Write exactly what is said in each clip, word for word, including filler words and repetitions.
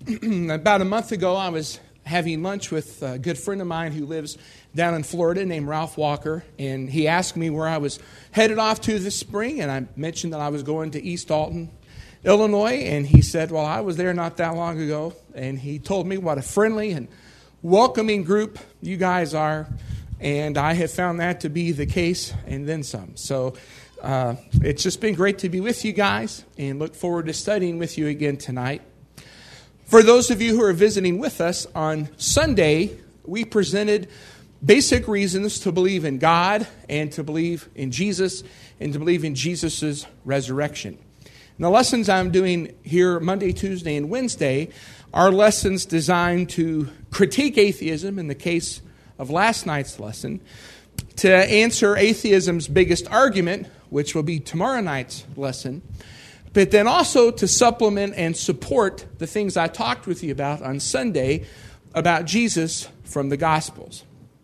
About a month ago, I was having lunch with a good friend of mine who lives down in Florida named Ralph Walker, and he asked me where I was headed off to this spring, and I mentioned that I was going to East Alton, Illinois, and he said, well, I was there not that long ago, and he told me what a friendly and welcoming group you guys are, and I have found that to be the case, and then some. So uh, it's just been great to be with you guys, and look forward to studying with you again tonight. For those of you who are visiting with us, on Sunday, we presented basic reasons to believe in God and to believe in Jesus and to believe in Jesus' resurrection. And the lessons I'm doing here Monday, Tuesday, and Wednesday are lessons designed to critique atheism in the case of last night's lesson, to answer atheism's biggest argument, which will be tomorrow night's lesson, but then also to supplement and support the things I talked with you about on Sunday about Jesus from the Gospels.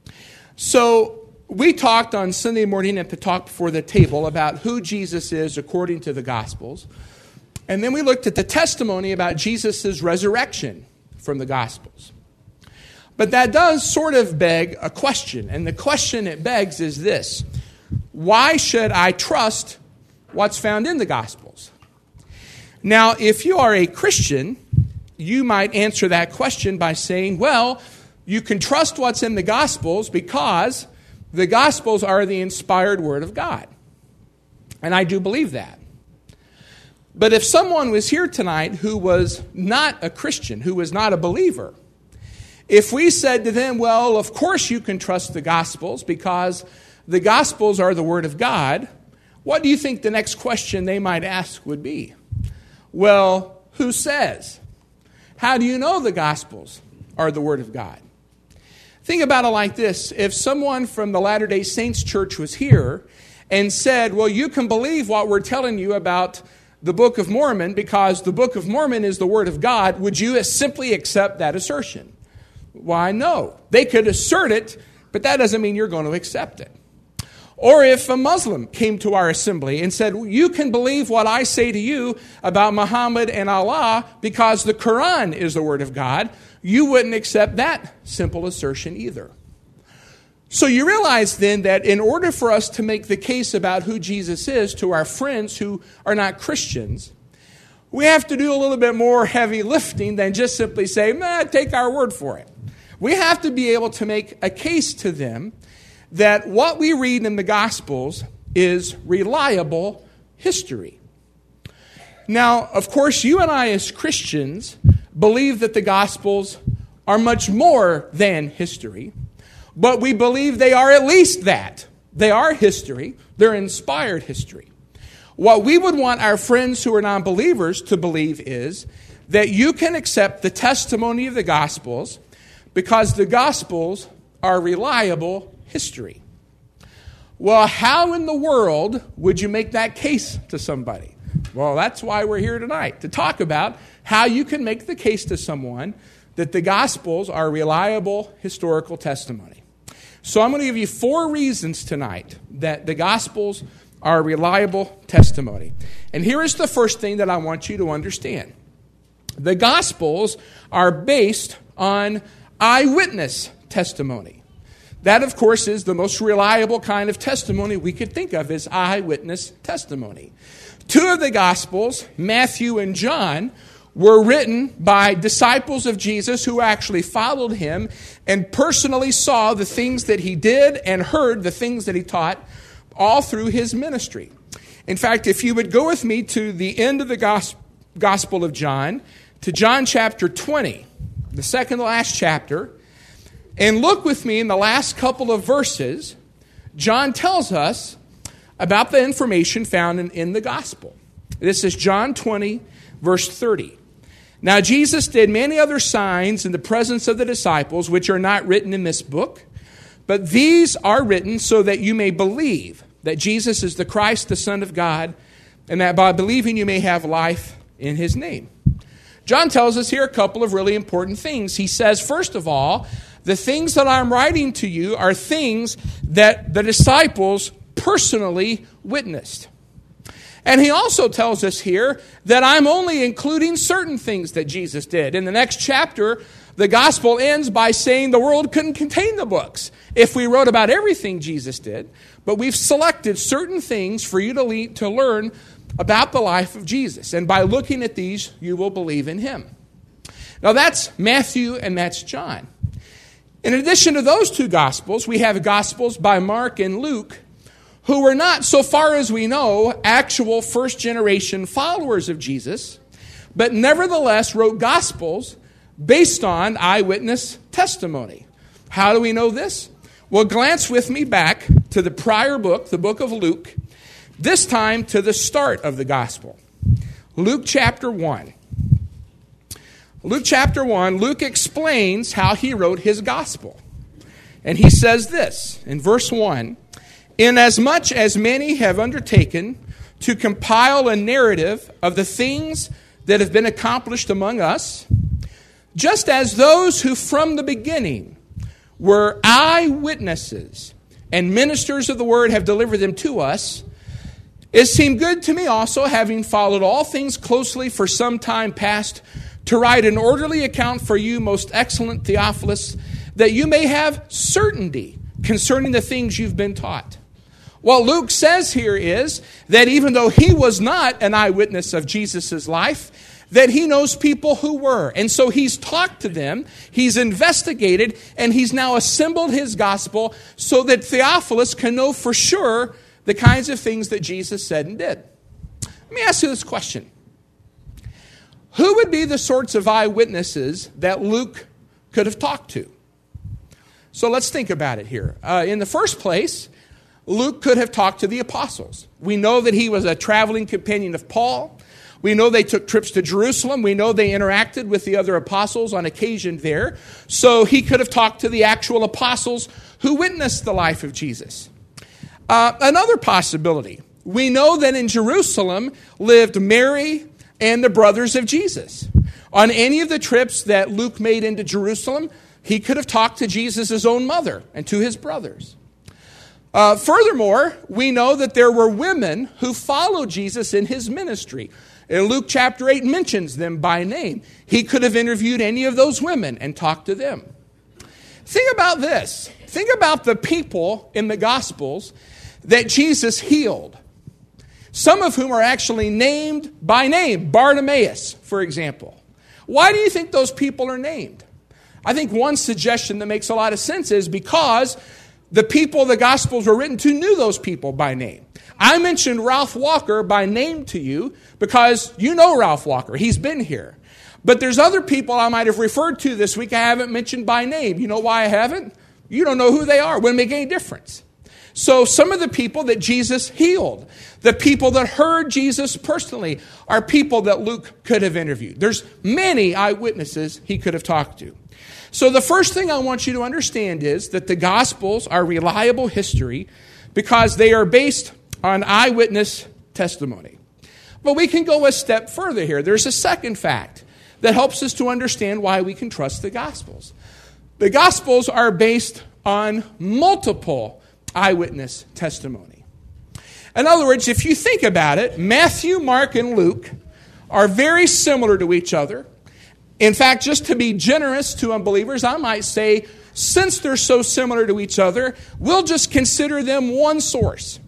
So we talked on Sunday morning at the Talk Before the Table about who Jesus is according to the Gospels. And then we looked at the testimony about Jesus' resurrection from the Gospels. But that does sort of beg a question. And the question it begs is this: why should I trust what's found in the Gospels? Now, if you are a Christian, you might answer that question by saying, well, you can trust what's in the Gospels because the Gospels are the inspired Word of God. And I do believe that. But if someone was here tonight who was not a Christian, who was not a believer, if we said to them, well, of course you can trust the Gospels because the Gospels are the Word of God, what do you think the next question they might ask would be? Well, who says? How do you know the Gospels are the Word of God? Think about it like this. If someone from the Latter-day Saints Church was here and said, well, you can believe what we're telling you about the Book of Mormon because the Book of Mormon is the Word of God, would you simply accept that assertion? Why, no. They could assert it, but that doesn't mean you're going to accept it. Or if a Muslim came to our assembly and said, you can believe what I say to you about Muhammad and Allah because the Quran is the Word of God, you wouldn't accept that simple assertion either. So you realize then that in order for us to make the case about who Jesus is to our friends who are not Christians, we have to do a little bit more heavy lifting than just simply say, nah, take our word for it. We have to be able to make a case to them that what we read in the Gospels is reliable history. Now, of course, you and I as Christians believe that the Gospels are much more than history, but we believe they are at least that. They are history. They're inspired history. What we would want our friends who are non-believers to believe is that you can accept the testimony of the Gospels because the Gospels are reliable history. Well, how in the world would you make that case to somebody? Well, that's why we're here tonight, to talk about how you can make the case to someone that the Gospels are reliable historical testimony. So I'm going to give you four reasons tonight that the Gospels are reliable testimony. And here is the first thing that I want you to understand. The Gospels are based on eyewitness testimony. That, of course, is the most reliable kind of testimony we could think of as eyewitness testimony. Two of the Gospels, Matthew and John, were written by disciples of Jesus who actually followed him and personally saw the things that he did and heard the things that he taught all through his ministry. In fact, if you would go with me to the end of the Gospel of John, to John chapter twenty, the second to last chapter, and look with me in the last couple of verses, John tells us about the information found in, in the Gospel. This is John twenty, verse thirty. Now Jesus did many other signs in the presence of the disciples, which are not written in this book, but these are written so that you may believe that Jesus is the Christ, the Son of God, and that by believing you may have life in his name. John tells us here a couple of really important things. He says, first of all, the things that I'm writing to you are things that the disciples personally witnessed. And he also tells us here that I'm only including certain things that Jesus did. In the next chapter, the gospel ends by saying the world couldn't contain the books if we wrote about everything Jesus did. But we've selected certain things for you to, le- to learn about the life of Jesus. And by looking at these, you will believe in him. Now that's Matthew and that's John. In addition to those two gospels, we have gospels by Mark and Luke, who were not, so far as we know, actual first-generation followers of Jesus, but nevertheless wrote gospels based on eyewitness testimony. How do we know this? Well, glance with me back to the prior book, the book of Luke, this time to the start of the gospel. Luke chapter one. Luke chapter one, Luke explains how he wrote his gospel. And he says this in verse one, "Inasmuch as many have undertaken to compile a narrative of the things that have been accomplished among us, just as those who from the beginning were eyewitnesses and ministers of the word have delivered them to us, it seemed good to me also, having followed all things closely for some time past, to write an orderly account for you, most excellent Theophilus, that you may have certainty concerning the things you've been taught." What Luke says here is that even though he was not an eyewitness of Jesus' life, that he knows people who were. And so he's talked to them, he's investigated, and he's now assembled his gospel so that Theophilus can know for sure the kinds of things that Jesus said and did. Let me ask you this question. Who would be the sorts of eyewitnesses that Luke could have talked to? So let's think about it here. Uh, in the first place, Luke could have talked to the apostles. We know that he was a traveling companion of Paul. We know they took trips to Jerusalem. We know they interacted with the other apostles on occasion there. So he could have talked to the actual apostles who witnessed the life of Jesus. Uh, another possibility. We know that in Jerusalem lived Mary and the brothers of Jesus. On any of the trips that Luke made into Jerusalem, he could have talked to Jesus' own mother and to his brothers. Uh, furthermore, we know that there were women who followed Jesus in his ministry. And Luke chapter eight mentions them by name. He could have interviewed any of those women and talked to them. Think about this. Think about the people in the Gospels that Jesus healed. Some of whom are actually named by name. Bartimaeus, for example. Why do you think those people are named? I think one suggestion that makes a lot of sense is because the people the Gospels were written to knew those people by name. I mentioned Ralph Walker by name to you because you know Ralph Walker. He's been here. But there's other people I might have referred to this week I haven't mentioned by name. You know why I haven't? You don't know who they are. Wouldn't make any difference. So some of the people that Jesus healed, the people that heard Jesus personally, are people that Luke could have interviewed. There's many eyewitnesses he could have talked to. So the first thing I want you to understand is that the Gospels are reliable history because they are based on eyewitness testimony. But we can go a step further here. There's a second fact that helps us to understand why we can trust the Gospels. The Gospels are based on multiple eyewitness testimony. In other words, if you think about it, Matthew, Mark, and Luke are very similar to each other. In fact, just to be generous to unbelievers, I might say, since they're so similar to each other, we'll just consider them one source.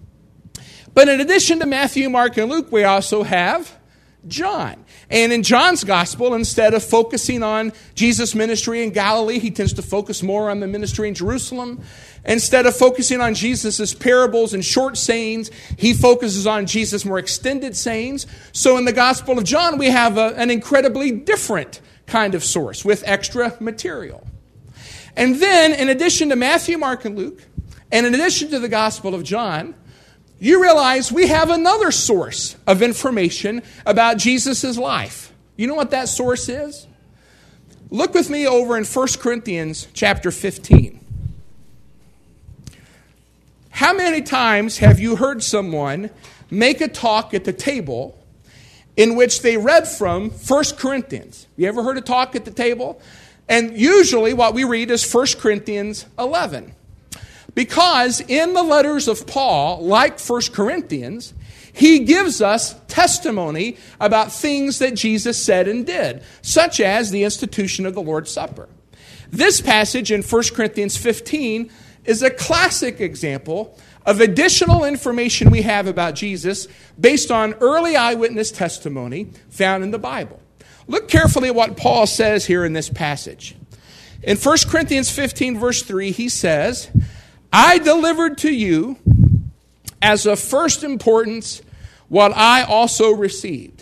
But in addition to Matthew, Mark, and Luke, we also have John. And in John's gospel, instead of focusing on Jesus' ministry in Galilee, he tends to focus more on the ministry in Jerusalem. Instead of focusing on Jesus' parables and short sayings, he focuses on Jesus' more extended sayings. So in the Gospel of John, we have a, an incredibly different kind of source with extra material. And then, in addition to Matthew, Mark, and Luke, and in addition to the Gospel of John, you realize we have another source of information about Jesus' life. You know what that source is? Look with me over in First Corinthians chapter fifteen. How many times have you heard someone make a talk at the table in which they read from First Corinthians? You ever heard a talk at the table? And usually what we read is First Corinthians eleven. Because in the letters of Paul, like First Corinthians, he gives us testimony about things that Jesus said and did, such as the institution of the Lord's Supper. This passage in First Corinthians fifteen is a classic example of additional information we have about Jesus based on early eyewitness testimony found in the Bible. Look carefully at what Paul says here in this passage. In First Corinthians fifteen, verse three, he says, I delivered to you as of first importance what I also received.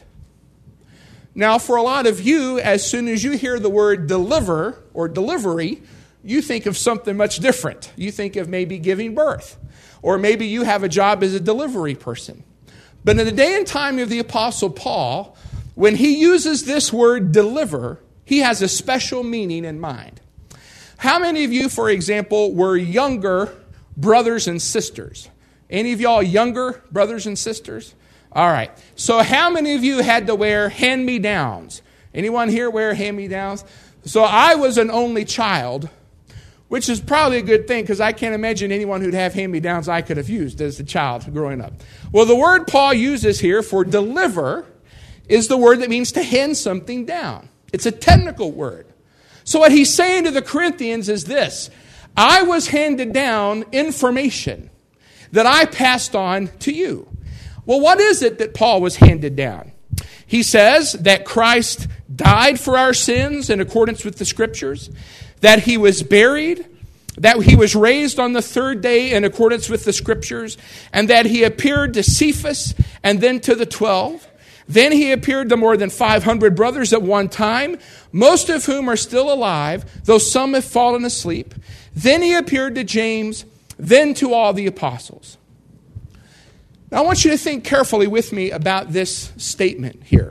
Now, for a lot of you, as soon as you hear the word deliver or delivery, you think of something much different. You think of maybe giving birth, or maybe you have a job as a delivery person. But in the day and time of the Apostle Paul, when he uses this word deliver, he has a special meaning in mind. How many of you, for example, were younger brothers and sisters? Any of y'all younger brothers and sisters? All right. So how many of you had to wear hand-me-downs? Anyone here wear hand-me-downs? So I was an only child, which is probably a good thing because I can't imagine anyone who'd have hand-me-downs I could have used as a child growing up. Well, the word Paul uses here for deliver is the word that means to hand something down. It's a technical word. So what he's saying to the Corinthians is this: I was handed down information that I passed on to you. Well, what is it that Paul was handed down? He says that Christ died for our sins in accordance with the Scriptures, that he was buried, that he was raised on the third day in accordance with the Scriptures, and that he appeared to Cephas and then to the twelve. Then he appeared to more than five hundred brothers at one time, most of whom are still alive, though some have fallen asleep. Then he appeared to James, then to all the apostles. Now I want you to think carefully with me about this statement here.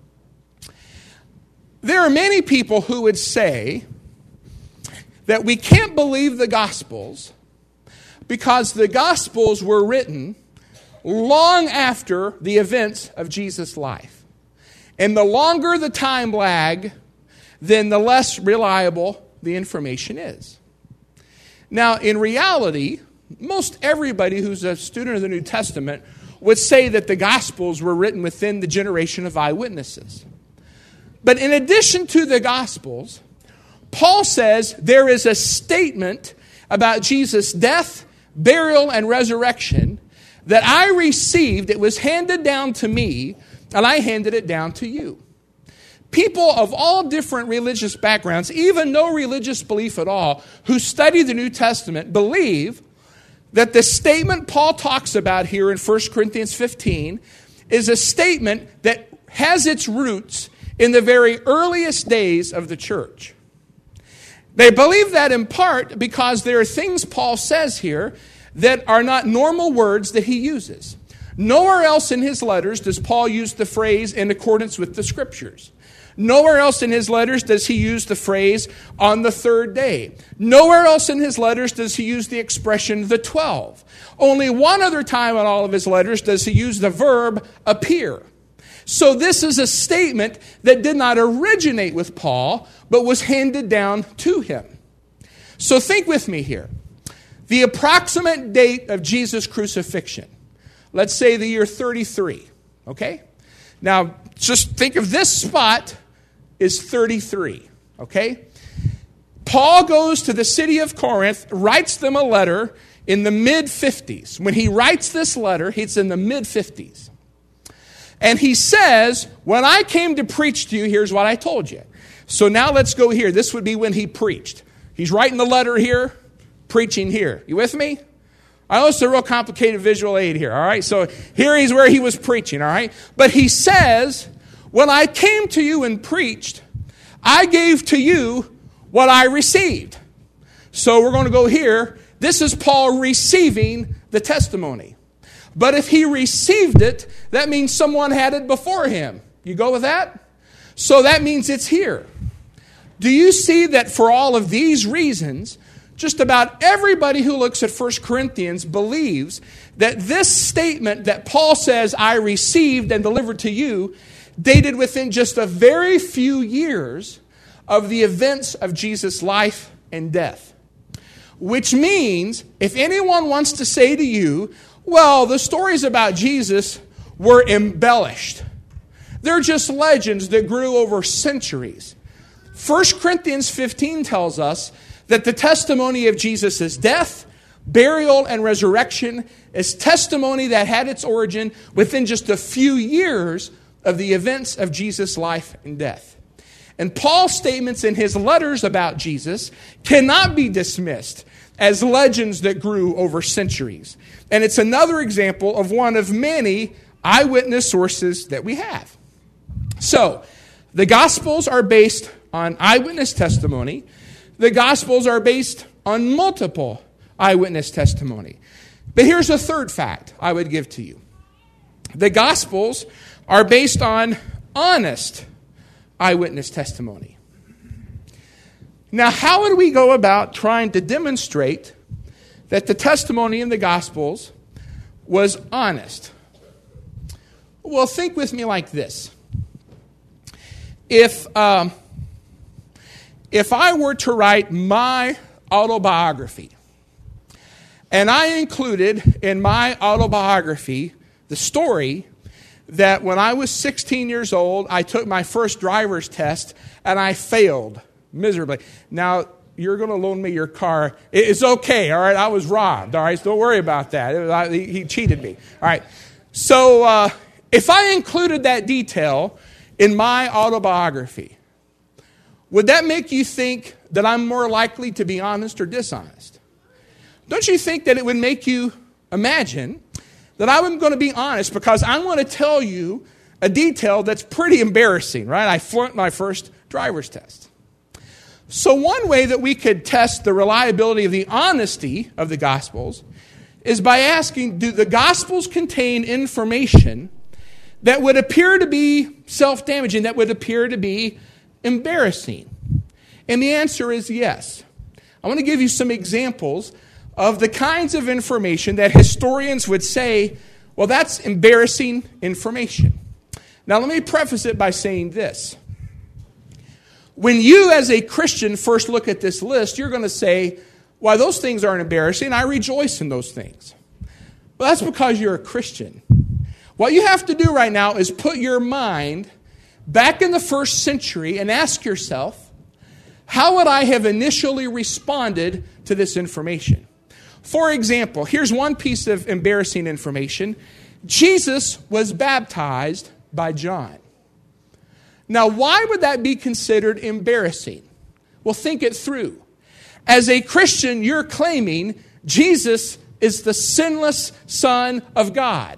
There are many people who would say that we can't believe the Gospels because the Gospels were written long after the events of Jesus' life. And the longer the time lag, then the less reliable the information is. Now, in reality, most everybody who's a student of the New Testament would say that the Gospels were written within the generation of eyewitnesses. But in addition to the Gospels, Paul says there is a statement about Jesus' death, burial, and resurrection that I received. It was handed down to me, and I handed it down to you. People of all different religious backgrounds, even no religious belief at all, who study the New Testament believe that the statement Paul talks about here in First Corinthians fifteen is a statement that has its roots in the very earliest days of the church. They believe that in part because there are things Paul says here that are not normal words that he uses. Nowhere else in his letters does Paul use the phrase in accordance with the Scriptures. Nowhere else in his letters does he use the phrase on the third day. Nowhere else in his letters does he use the expression the twelve. Only one other time in all of his letters does he use the verb appear. So this is a statement that did not originate with Paul, but was handed down to him. So think with me here. The approximate date of Jesus' crucifixion, let's say the year thirty-three, okay? Now, just think of this spot is thirty-three, okay? Paul goes to the city of Corinth, writes them a letter in the mid-fifties. When he writes this letter, it's in the mid-fifties. And he says, when I came to preach to you, here's what I told you. So now let's go here. This would be when he preached. He's writing the letter here, preaching here. You with me? I know it's a real complicated visual aid here, all right? So here he's where he was preaching, all right? But he says, when I came to you and preached, I gave to you what I received. So we're going to go here. This is Paul receiving the testimony. But if he received it, that means someone had it before him. You go with that? So that means it's here. Do you see that for all of these reasons, just about everybody who looks at First Corinthians believes that this statement that Paul says, I received and delivered to you, dated within just a very few years of the events of Jesus' life and death. Which means, if anyone wants to say to you, well, the stories about Jesus were embellished. They're just legends that grew over centuries. First Corinthians fifteen tells us that the testimony of Jesus' death, burial, and resurrection is testimony that had its origin within just a few years of the events of Jesus' life and death. And Paul's statements in his letters about Jesus cannot be dismissed as legends that grew over centuries. And it's another example of one of many eyewitness sources that we have. So, the Gospels are based on eyewitness testimony. The Gospels are based on multiple eyewitness testimony. But here's a third fact I would give to you. The Gospels are based on honest eyewitness testimony. Now, how would we go about trying to demonstrate that the testimony in the Gospels was honest? Well, think with me like this. If, um, if I were to write my autobiography, and I included in my autobiography the story that when I was sixteen years old, I took my first driver's test and I failed miserably. Now, you're going to loan me your car. It's okay, all right? I was robbed, all right? So don't worry about that. It was, I, he, he cheated me, all right? So uh, if I included that detail in my autobiography, would that make you think that I'm more likely to be honest or dishonest? Don't you think that it would make you imagine that I'm going to be honest because I'm going to tell you a detail that's pretty embarrassing, right? I flunked my first driver's test. So one way that we could test the reliability of the honesty of the Gospels is by asking, do the Gospels contain information that would appear to be self-damaging, that would appear to be embarrassing? And the answer is yes. I want to give you some examples of the kinds of information that historians would say, well, that's embarrassing information. Now, let me preface it by saying this. When you, as a Christian, first look at this list, you're going to say, why, those things aren't embarrassing. I rejoice in those things. Well, that's because you're a Christian. What you have to do right now is put your mind back in the first century and ask yourself, how would I have initially responded to this information? For example, here's one piece of embarrassing information. Jesus was baptized by John. Now, why would that be considered embarrassing? Well, think it through. As a Christian, you're claiming Jesus is the sinless Son of God.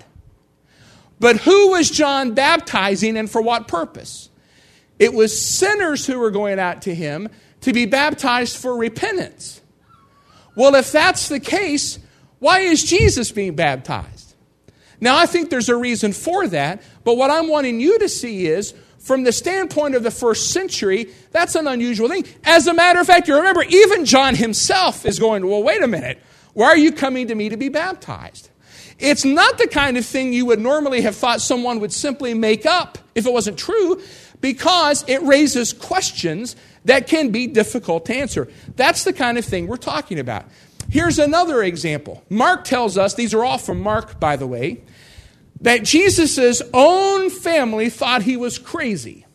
But who was John baptizing and for what purpose? It was sinners who were going out to him to be baptized for repentance. Well, if that's the case, why is Jesus being baptized? Now, I think there's a reason for that, but what I'm wanting you to see is, from the standpoint of the first century, that's an unusual thing. As a matter of fact, you remember, even John himself is going, well, wait a minute. Why are you coming to me to be baptized? It's not the kind of thing you would normally have thought someone would simply make up if it wasn't true, because it raises questions that can be difficult to answer. That's the kind of thing we're talking about. Here's another example. Mark tells us, these are all from Mark, by the way, that Jesus' own family thought he was crazy.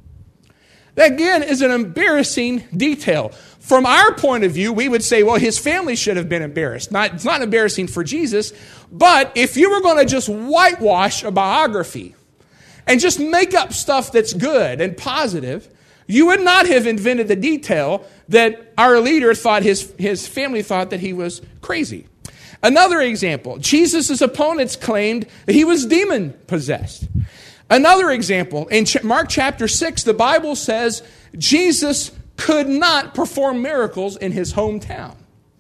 That, again, is an embarrassing detail. From our point of view, we would say, well, his family should have been embarrassed. Not, it's not embarrassing for Jesus, but if you were going to just whitewash a biography and just make up stuff that's good and positive, you would not have invented the detail that our leader thought his, his family thought that he was crazy. Another example, Jesus' opponents claimed that he was demon-possessed. Another example, in Mark chapter six, the Bible says Jesus could not perform miracles in his hometown.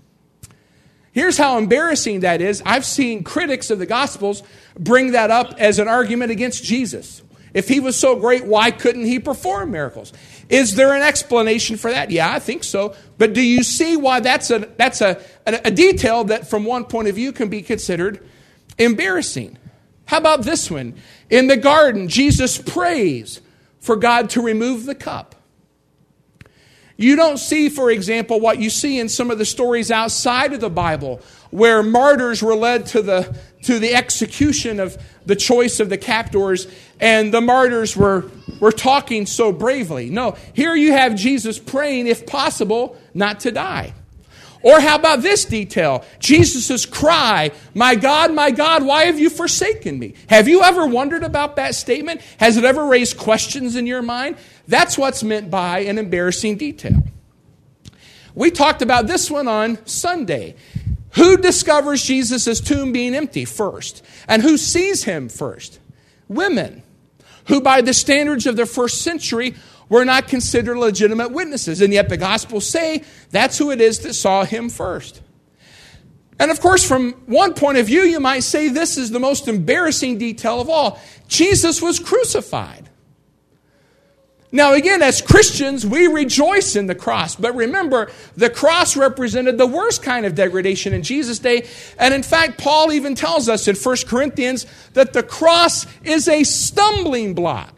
Here's how embarrassing that is. I've seen critics of the Gospels bring that up as an argument against Jesus. If he was so great, why couldn't he perform miracles? Is there an explanation for that? Yeah, I think so. But do you see why that's a that's a, a, a detail that from one point of view can be considered embarrassing? How about this one? In the garden, Jesus prays for God to remove the cup. You don't see, for example, what you see in some of the stories outside of the Bible, where martyrs were led to the to the execution of the choice of the captors, and the martyrs were, were talking so bravely. No, here you have Jesus praying, if possible, not to die. Or how about this detail? Jesus' cry, "My God, my God, why have you forsaken me?" Have you ever wondered about that statement? Has it ever raised questions in your mind? That's what's meant by an embarrassing detail. We talked about this one on Sunday. Who discovers Jesus' tomb being empty first? And who sees him first? Women, who by the standards of the first century were not considered legitimate witnesses. And yet the Gospels say that's who it is that saw him first. And of course, from one point of view, you might say this is the most embarrassing detail of all. Jesus was crucified. Now again, as Christians, we rejoice in the cross. But remember, the cross represented the worst kind of degradation in Jesus' day. And in fact, Paul even tells us in First Corinthians that the cross is a stumbling block.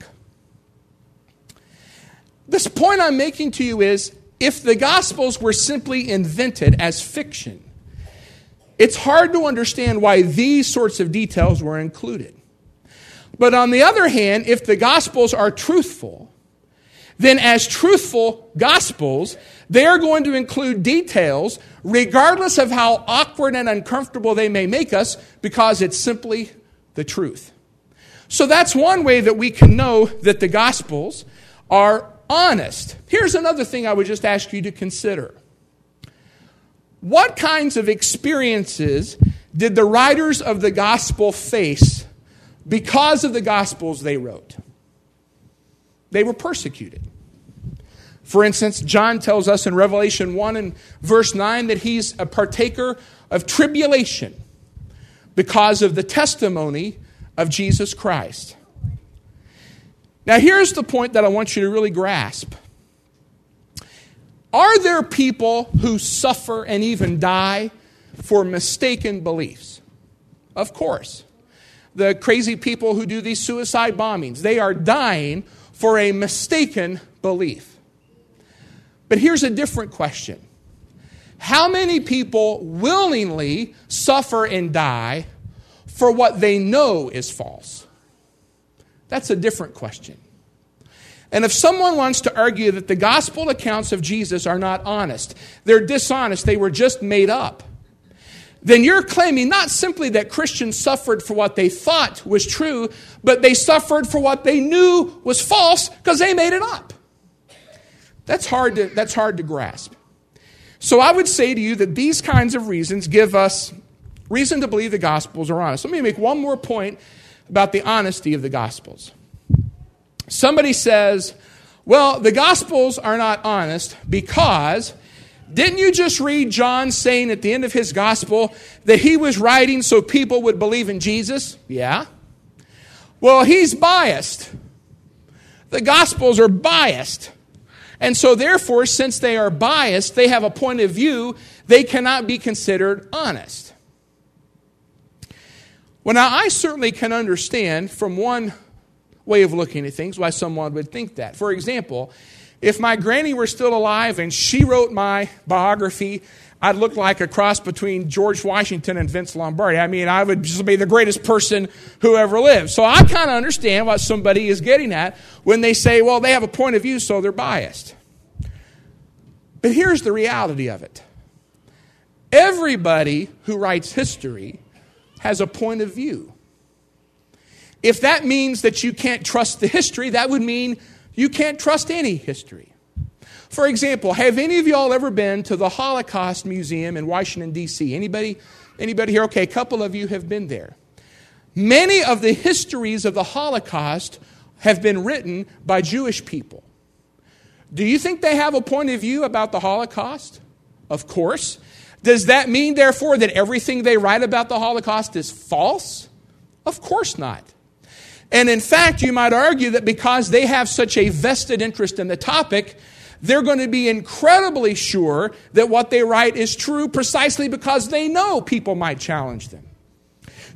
This point I'm making to you is, if the Gospels were simply invented as fiction, it's hard to understand why these sorts of details were included. But on the other hand, if the Gospels are truthful, then as truthful Gospels, they are going to include details regardless of how awkward and uncomfortable they may make us, because it's simply the truth. So that's one way that we can know that the Gospels are honest. Here's another thing I would just ask you to consider. What kinds of experiences did the writers of the Gospel face because of the Gospels they wrote? They were persecuted. For instance, John tells us in Revelation one and verse nine that he's a partaker of tribulation because of the testimony of Jesus Christ. Now here's the point that I want you to really grasp. Are there people who suffer and even die for mistaken beliefs? Of course. The crazy people who do these suicide bombings, they are dying for a mistaken belief. But here's a different question. How many people willingly suffer and die for what they know is false? That's a different question. And if someone wants to argue that the gospel accounts of Jesus are not honest, they're dishonest, they were just made up, then you're claiming not simply that Christians suffered for what they thought was true, but they suffered for what they knew was false because they made it up. That's hard to, that's hard to grasp. So I would say to you that these kinds of reasons give us reason to believe the Gospels are honest. Let me make one more point about the honesty of the Gospels. Somebody says, well, the Gospels are not honest because didn't you just read John saying at the end of his Gospel that he was writing so people would believe in Jesus? Yeah. Well, he's biased. The Gospels are biased. And so therefore, since they are biased, they have a point of view, they cannot be considered honest. Well, now I certainly can understand from one way of looking at things why someone would think that. For example, if my granny were still alive and she wrote my biography, I'd look like a cross between George Washington and Vince Lombardi. I mean, I would just be the greatest person who ever lived. So I kind of understand what somebody is getting at when they say, well, they have a point of view, so they're biased. But here's the reality of it. Everybody who writes history has a point of view. If that means that you can't trust the history, that would mean you can't trust any history. For example, have any of y'all ever been to the Holocaust Museum in Washington, D C? Anybody, anybody here? Okay, a couple of you have been there. Many of the histories of the Holocaust have been written by Jewish people. Do you think they have a point of view about the Holocaust? Of course. Does that mean, therefore, that everything they write about the Holocaust is false? Of course not. And in fact, you might argue that because they have such a vested interest in the topic, they're going to be incredibly sure that what they write is true precisely because they know people might challenge them.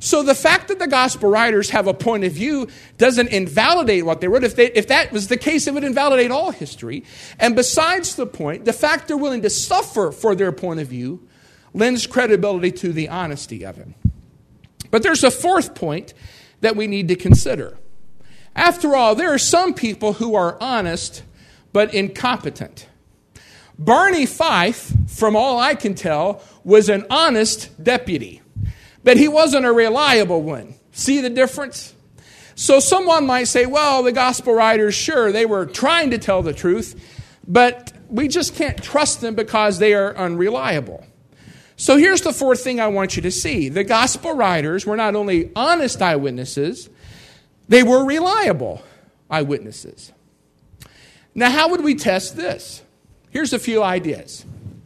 So the fact that the gospel writers have a point of view doesn't invalidate what they wrote. If, they, if that was the case, it would invalidate all history. And besides the point, the fact they're willing to suffer for their point of view lends credibility to the honesty of it. But there's a fourth point that we need to consider. After all, there are some people who are honest but incompetent. Barney Fife, from all I can tell, was an honest deputy. But he wasn't a reliable one. See the difference? So someone might say, well, the gospel writers, sure, they were trying to tell the truth, but we just can't trust them because they are unreliable. So here's the fourth thing I want you to see. The gospel writers were not only honest eyewitnesses, they were reliable eyewitnesses. Now, how would we test this? Here's a few ideas.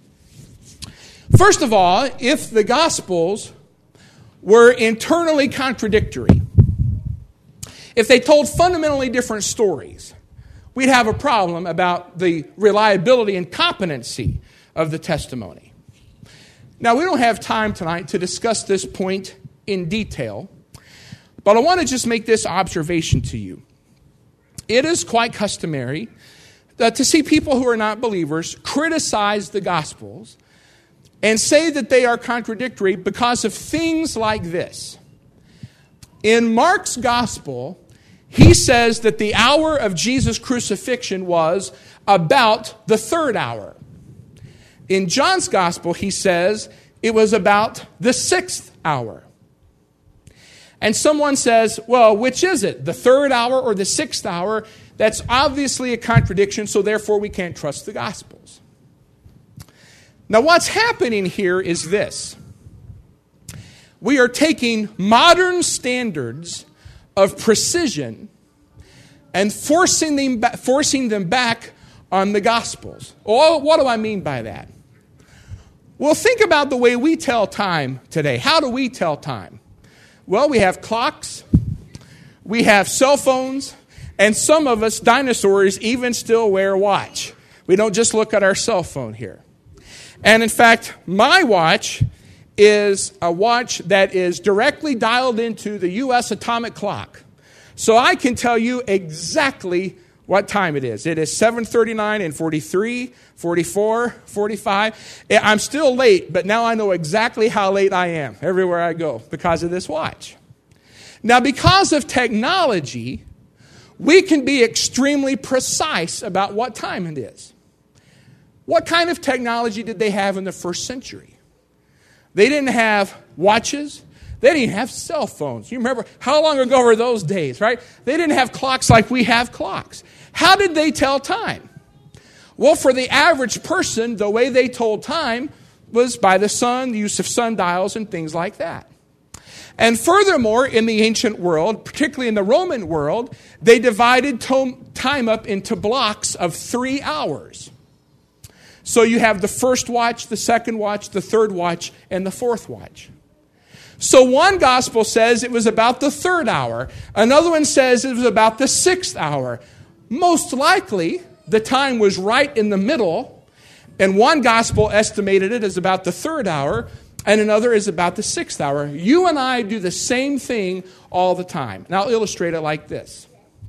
First of all, if the Gospels were internally contradictory, if they told fundamentally different stories, we'd have a problem about the reliability and competency of the testimony. Now, we don't have time tonight to discuss this point in detail, but I want to just make this observation to you. It is quite customary uh, to see people who are not believers criticize the Gospels and say that they are contradictory because of things like this. In Mark's Gospel, he says that the hour of Jesus' crucifixion was about the third hour. In John's Gospel, he says it was about the sixth hour. And someone says, well, which is it? The third hour or the sixth hour? That's obviously a contradiction, so therefore we can't trust the Gospels. Now, what's happening here is this. We are taking modern standards of precision and forcing them, ba- forcing them back on the Gospels. Well, what do I mean by that? Well, think about the way we tell time today. How do we tell time? Well, we have clocks, we have cell phones, and some of us, dinosaurs, even still wear a watch. We don't just look at our cell phone here. And in fact, my watch is a watch that is directly dialed into the U S atomic clock. So I can tell you exactly what time it is. It is seven thirty-nine and forty-three, forty-four, forty-five. I'm still late, but now I know exactly how late I am everywhere I go because of this watch. Now, because of technology, we can be extremely precise about what time it is. What kind of technology did they have in the first century? They didn't have watches. They didn't have cell phones. You remember, how long ago were those days, right? They didn't have clocks like we have clocks. How did they tell time? Well, for the average person, the way they told time was by the sun, the use of sundials and things like that. And furthermore, in the ancient world, particularly in the Roman world, they divided to- time up into blocks of three hours. So you have the first watch, the second watch, the third watch, and the fourth watch. So one gospel says it was about the third hour. Another one says it was about the sixth hour. Most likely, the time was right in the middle, and one gospel estimated it as about the third hour, and another is about the sixth hour. You and I do the same thing all the time. And I'll illustrate it like this.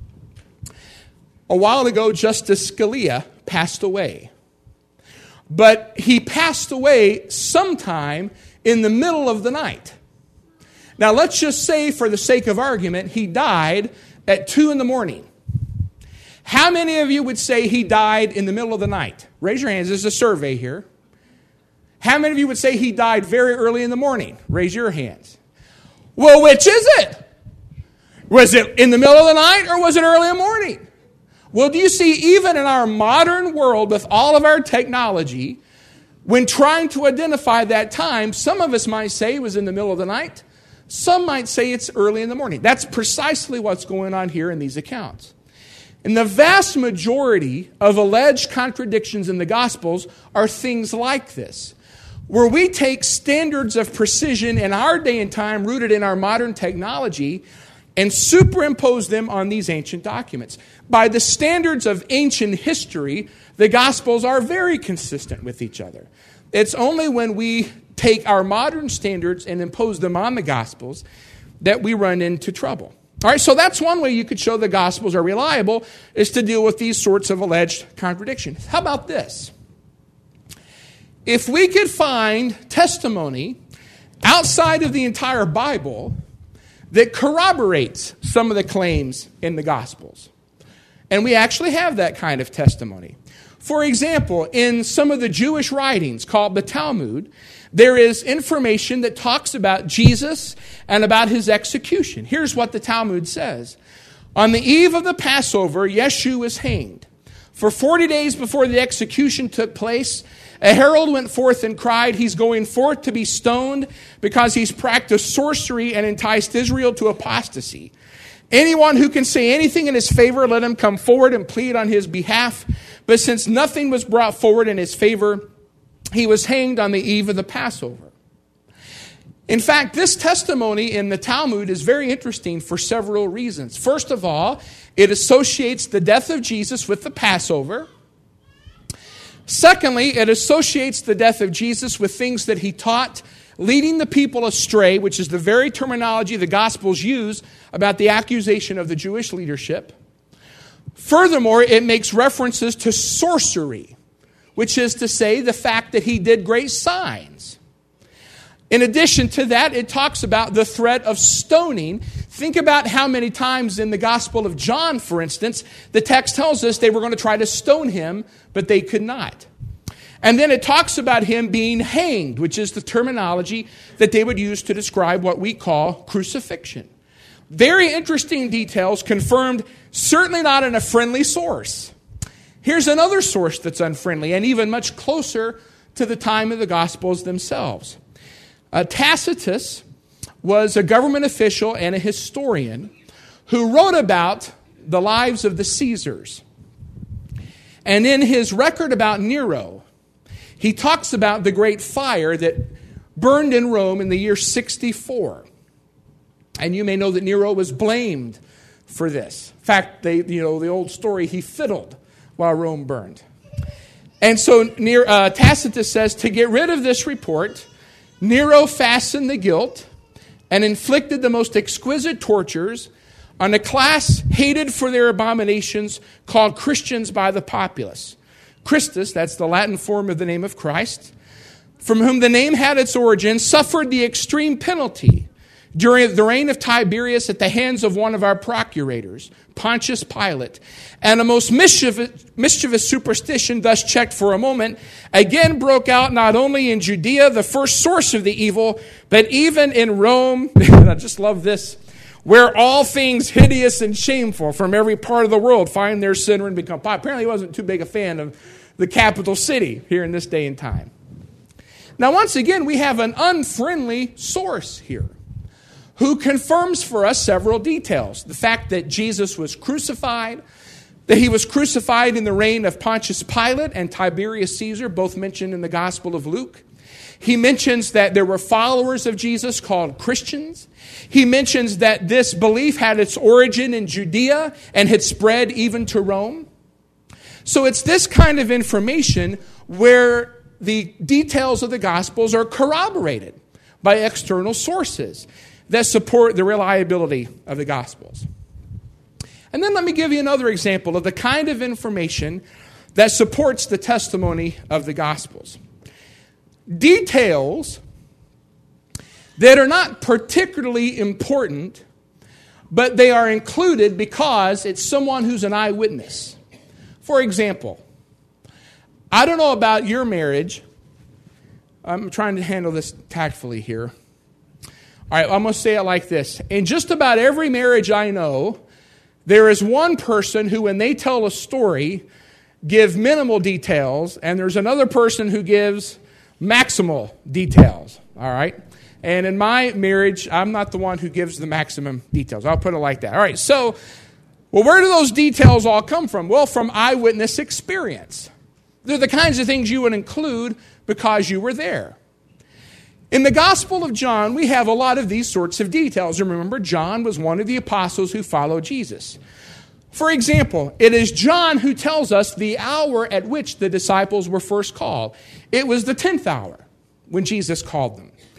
A while ago, Justice Scalia passed away. But he passed away sometime in the middle of the night. Now, let's just say, for the sake of argument, he died at two in the morning. How many of you would say he died in the middle of the night? Raise your hands. There's a survey here. How many of you would say he died very early in the morning? Raise your hands. Well, which is it? Was it in the middle of the night or was it early in the morning? Well, do you see, even in our modern world with all of our technology, when trying to identify that time, some of us might say it was in the middle of the night. Some might say it's early in the morning. That's precisely what's going on here in these accounts. And the vast majority of alleged contradictions in the Gospels are things like this, where we take standards of precision in our day and time rooted in our modern technology and superimpose them on these ancient documents. By the standards of ancient history, the Gospels are very consistent with each other. It's only when we take our modern standards and impose them on the Gospels that we run into trouble. All right, so that's one way you could show the Gospels are reliable, is to deal with these sorts of alleged contradictions. How about this? If we could find testimony outside of the entire Bible that corroborates some of the claims in the Gospels, and we actually have that kind of testimony. For example, in some of the Jewish writings called the Talmud, there is information that talks about Jesus and about his execution. Here's what the Talmud says. On the eve of the Passover, Yeshu was hanged. For forty days before the execution took place, a herald went forth and cried, he's going forth to be stoned because he's practiced sorcery and enticed Israel to apostasy. Anyone who can say anything in his favor, let him come forward and plead on his behalf. But since nothing was brought forward in his favor, he was hanged on the eve of the Passover. In fact, this testimony in the Talmud is very interesting for several reasons. First of all, it associates the death of Jesus with the Passover. Secondly, it associates the death of Jesus with things that he taught, leading the people astray, which is the very terminology the Gospels use about the accusation of the Jewish leadership. Furthermore, it makes references to sorcery, which is to say the fact that he did great signs. In addition to that, it talks about the threat of stoning. Think about how many times in the Gospel of John, for instance, the text tells us they were going to try to stone him, but they could not. And then it talks about him being hanged, which is the terminology that they would use to describe what we call crucifixion. Very interesting details, confirmed certainly not in a friendly source. Here's another source that's unfriendly and even much closer to the time of the Gospels themselves. Uh, Tacitus was a government official and a historian who wrote about the lives of the Caesars. And in his record about Nero, he talks about the great fire that burned in Rome in the year sixty-four. And you may know that Nero was blamed for this. In fact, they, you know, the old story, he fiddled while Rome burned. And so near, uh, Tacitus says, to get rid of this report, Nero fastened the guilt and inflicted the most exquisite tortures on a class hated for their abominations called Christians by the populace. Christus, that's the Latin form of the name of Christ, from whom the name had its origin, suffered the extreme penalty during the reign of Tiberius at the hands of one of our procurators, Pontius Pilate. And a most mischievous, mischievous superstition, thus checked for a moment, again broke out not only in Judea, the first source of the evil, but even in Rome. And I just love this. Where all things hideous and shameful from every part of the world find their center and become popular. Apparently he wasn't too big a fan of the capital city here in this day and time. Now, once again, we have an unfriendly source here who confirms for us several details. The fact that Jesus was crucified, that he was crucified in the reign of Pontius Pilate and Tiberius Caesar, both mentioned in the Gospel of Luke. He mentions that there were followers of Jesus called Christians. He mentions that this belief had its origin in Judea and had spread even to Rome. So it's this kind of information where the details of the Gospels are corroborated by external sources that support the reliability of the Gospels. And then let me give you another example of the kind of information that supports the testimony of the Gospels. Details that are not particularly important, but they are included because it's someone who's an eyewitness. For example, I don't know about your marriage. I'm trying to handle this tactfully here. All right, I'm going to say it like this. In just about every marriage I know, there is one person who, when they tell a story, give minimal details, and there's another person who gives maximal details. All right? And in my marriage, I'm not the one who gives the maximum details. I'll put it like that. All right, so, well, where do those details all come from? Well, from eyewitness experience. They're the kinds of things you would include because you were there. In the Gospel of John, we have a lot of these sorts of details. Remember, John was one of the apostles who followed Jesus. For example, it is John who tells us the hour at which the disciples were first called. It was the tenth hour when Jesus called them.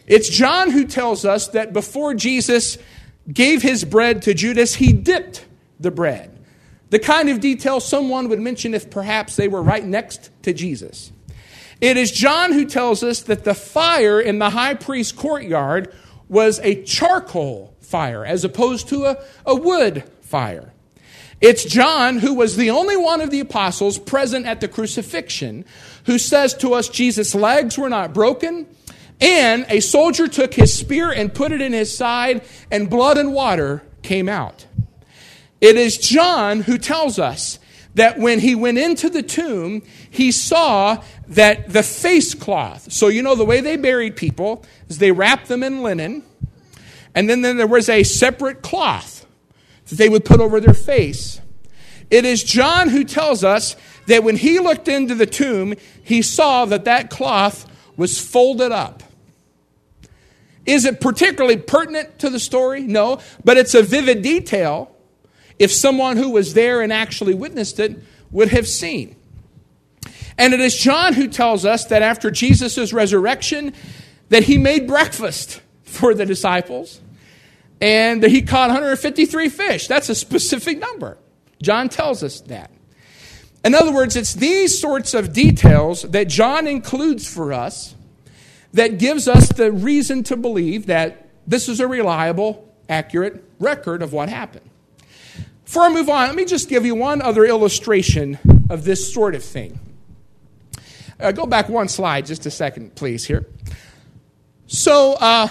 It's John who tells us that before Jesus gave his bread to Judas, he dipped the bread. The kind of detail someone would mention if perhaps they were right next to Jesus. It is John who tells us that the fire in the high priest's courtyard was a charcoal fire as opposed to a, a wood fire. It's John who was the only one of the apostles present at the crucifixion who says to us Jesus' legs were not broken, and a soldier took his spear and put it in his side, and blood and water came out. It is John who tells us that when he went into the tomb, he saw that the face cloth, so you know the way they buried people is they wrapped them in linen, and then, then there was a separate cloth that they would put over their face. It is John who tells us that when he looked into the tomb, he saw that that cloth was folded up. Is it particularly pertinent to the story? No, but it's a vivid detail if someone who was there and actually witnessed it would have seen. And it is John who tells us that after Jesus' resurrection, that he made breakfast for the disciples, and that he caught one hundred fifty-three fish. That's a specific number. John tells us that. In other words, it's these sorts of details that John includes for us that gives us the reason to believe that this is a reliable, accurate record of what happened. Before I move on, let me just give you one other illustration of this sort of thing. Uh, go back one slide just a second, please, here. So, uh,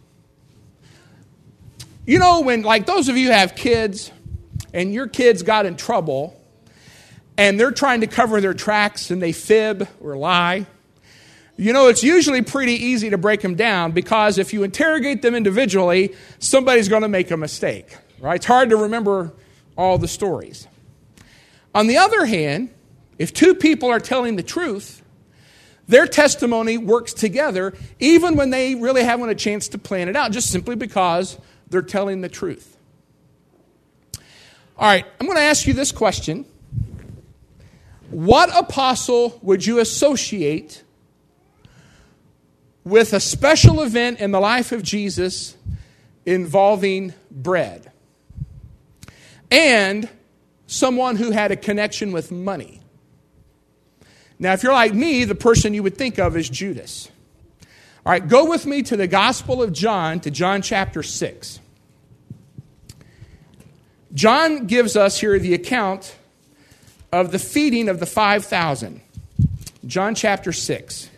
you know, when, like those of you who have kids, and your kids got in trouble, and they're trying to cover their tracks, and they fib or lie, you know, it's usually pretty easy to break them down, because if you interrogate them individually, somebody's going to make a mistake, right? It's hard to remember all the stories. On the other hand, if two people are telling the truth, their testimony works together even when they really haven't a chance to plan it out, just simply because they're telling the truth. All right, I'm going to ask you this question. What apostle would you associate with a special event in the life of Jesus involving bread? And someone who had a connection with money. Now, if you're like me, the person you would think of is Judas. All right, go with me to the Gospel of John, to John chapter six. John gives us here the account of the feeding of the five thousand. John chapter six.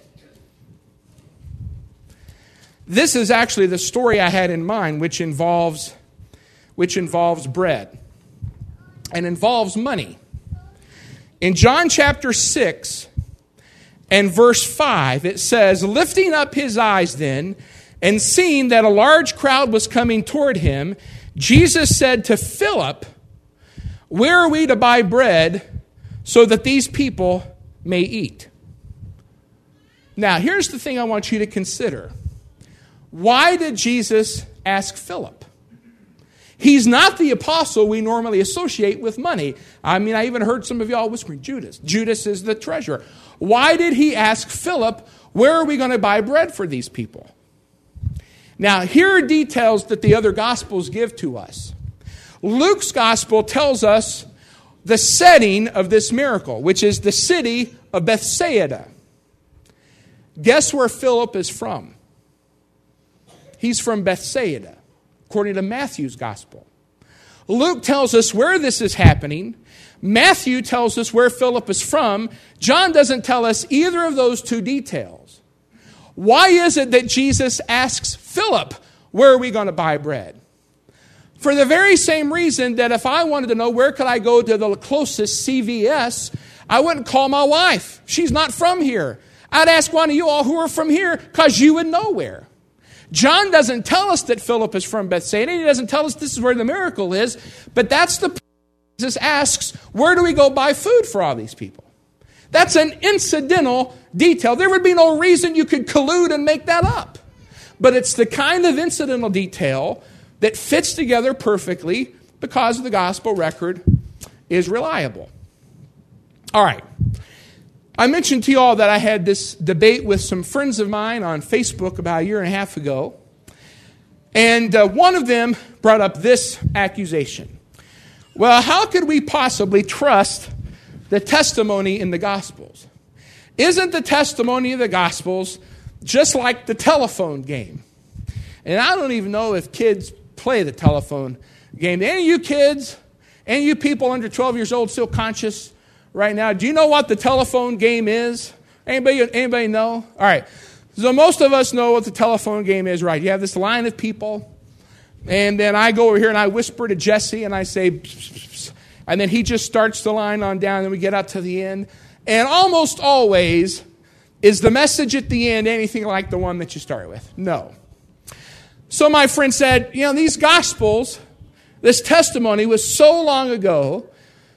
This is actually the story I had in mind, which involves, which involves bread and involves money. In John chapter six and verse five, it says, lifting up his eyes then, and seeing that a large crowd was coming toward him, Jesus said to Philip, where are we to buy bread so that these people may eat? Now, here's the thing I want you to consider. Why did Jesus ask Philip? He's not the apostle we normally associate with money. I mean, I even heard some of y'all whispering, Judas. Judas is the treasurer. Why did he ask Philip, where are we going to buy bread for these people? Now, here are details that the other Gospels give to us. Luke's Gospel tells us the setting of this miracle, which is the city of Bethsaida. Guess where Philip is from? He's from Bethsaida, according to Matthew's Gospel. Luke tells us where this is happening. Matthew tells us where Philip is from. John doesn't tell us either of those two details. Why is it that Jesus asks Philip, where are we going to buy bread? For the very same reason that if I wanted to know where could I go to the closest C V S, I wouldn't call my wife. She's not from here. I'd ask one of you all who are from here, because you would know where. John doesn't tell us that Philip is from Bethsaida. He doesn't tell us this is where the miracle is. But that's the point. Jesus asks, where do we go buy food for all these people? That's an incidental detail. There would be no reason you could collude and make that up. But it's the kind of incidental detail that fits together perfectly because the gospel record is reliable. All right. I mentioned to you all that I had this debate with some friends of mine on Facebook about a year and a half ago. And uh, one of them brought up this accusation. Well, how could we possibly trust the testimony in the Gospels? Isn't the testimony of the Gospels just like the telephone game? And I don't even know if kids play the telephone game. Any of you kids, any of you people under twelve years old still conscious right now, do you know what the telephone game is? Anybody, anybody know? All right. So most of us know what the telephone game is, right? You have this line of people, and then I go over here and I whisper to Jesse and I say, pss, pss, pss, and then he just starts the line on down and we get out to the end. And almost always is the message at the end anything like the one that you started with? No. So my friend said, you know, these Gospels, this testimony was so long ago,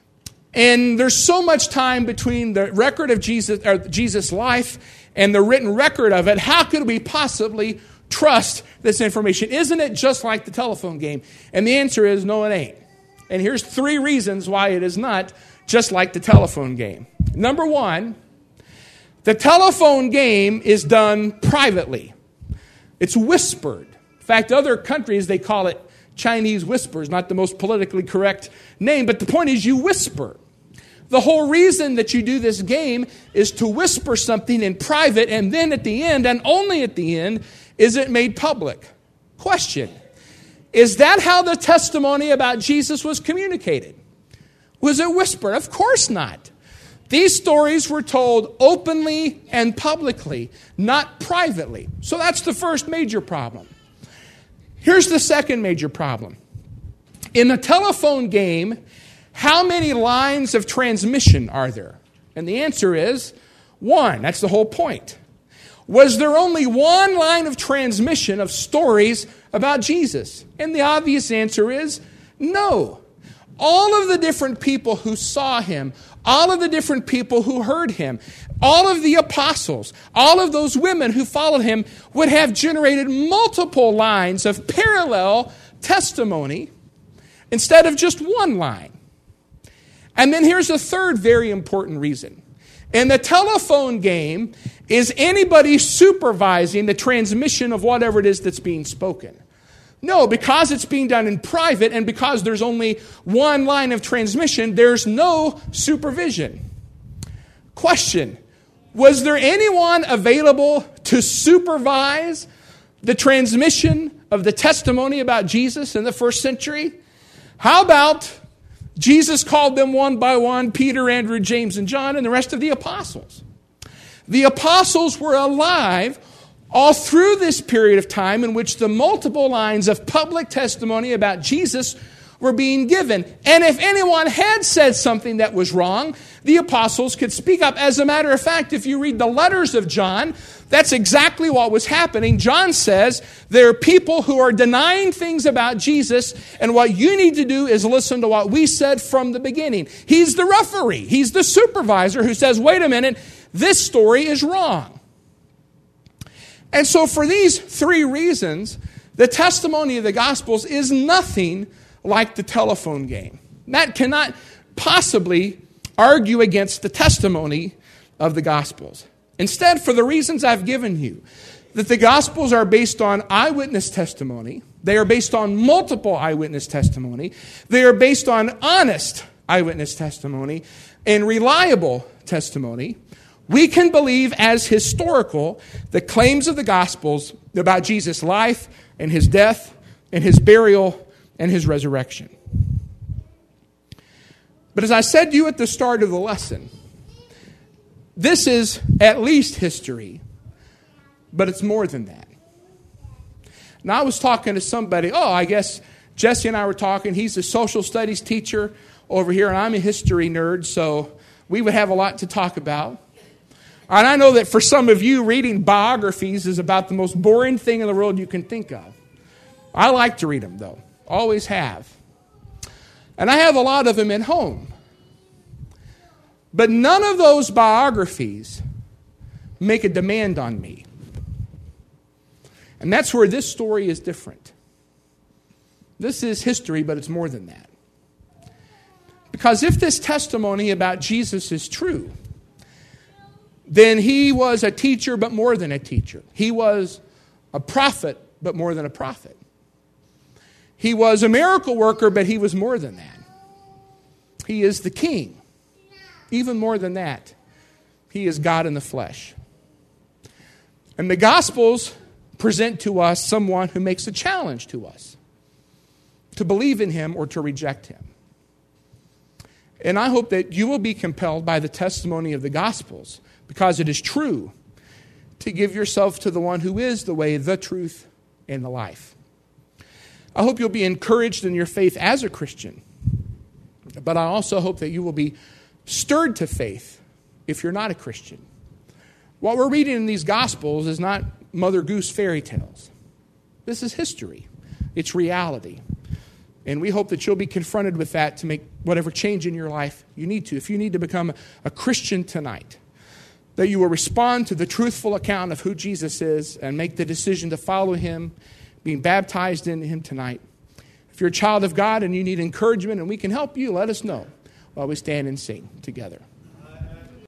and there's so much time between the record of Jesus, or Jesus' life and the written record of it. How could we possibly trust this information? Isn't it just like the telephone game? And the answer is no, it ain't. And here's three reasons why it is not just like the telephone game. Number one, the telephone game is done privately. It's whispered. In fact, other countries, they call it Chinese whispers, not the most politically correct name, but the point is you whisper. The whole reason that you do this game is to whisper something in private, and then at the end, and only at the end, is it made public. Question: is that how the testimony about Jesus was communicated? Was it whispered? Of course not. These stories were told openly and publicly, not privately. So that's the first major problem. Here's the second major problem. In the telephone game, how many lines of transmission are there? And the answer is one. That's the whole point. Was there only one line of transmission of stories about Jesus? And the obvious answer is no. All of the different people who saw him, all of the different people who heard him, all of the apostles, all of those women who followed him would have generated multiple lines of parallel testimony instead of just one line. And then here's a third very important reason. In the telephone game, is anybody supervising the transmission of whatever it is that's being spoken? No, because it's being done in private and because there's only one line of transmission, there's no supervision. Question: was there anyone available to supervise the transmission of the testimony about Jesus in the first century? How about Jesus called them one by one, Peter, Andrew, James, and John, and the rest of the apostles. The apostles were alive all through this period of time in which the multiple lines of public testimony about Jesus were being given. And if anyone had said something that was wrong, the apostles could speak up. As a matter of fact, if you read the letters of John, that's exactly what was happening. John says there are people who are denying things about Jesus, and what you need to do is listen to what we said from the beginning. He's the referee. He's the supervisor who says, wait a minute, this story is wrong. And so for these three reasons, the testimony of the Gospels is nothing like the telephone game. That cannot possibly argue against the testimony of the Gospels. Instead, for the reasons I've given you, that the Gospels are based on eyewitness testimony, they are based on multiple eyewitness testimony, they are based on honest eyewitness testimony and reliable testimony, we can believe as historical the claims of the Gospels about Jesus' life and his death and his burial and his resurrection. But as I said to you at the start of the lesson, this is at least history, but it's more than that. Now, I was talking to somebody, oh, I guess Jesse and I were talking. He's a social studies teacher over here, and I'm a history nerd, so we would have a lot to talk about. And I know that for some of you, reading biographies is about the most boring thing in the world you can think of. I like to read them, though. Always have. And I have a lot of them at home. But none of those biographies make a demand on me. And that's where this story is different. This is history, but it's more than that. Because if this testimony about Jesus is true, then he was a teacher, but more than a teacher. He was a prophet, but more than a prophet. He was a miracle worker, but he was more than that. He is the king. Even more than that, he is God in the flesh. And the Gospels present to us someone who makes a challenge to us to believe in him or to reject him. And I hope that you will be compelled by the testimony of the Gospels, because it is true, to give yourself to the one who is the way, the truth, and the life. I hope you'll be encouraged in your faith as a Christian, but I also hope that you will be stirred to faith if you're not a Christian. What we're reading in these Gospels is not Mother Goose fairy tales. This is history. It's reality. And we hope that you'll be confronted with that to make whatever change in your life you need to. If you need to become a Christian tonight, that you will respond to the truthful account of who Jesus is and make the decision to follow him, being baptized in him tonight. If you're a child of God and you need encouragement and we can help you, let us know while we stand and sing together.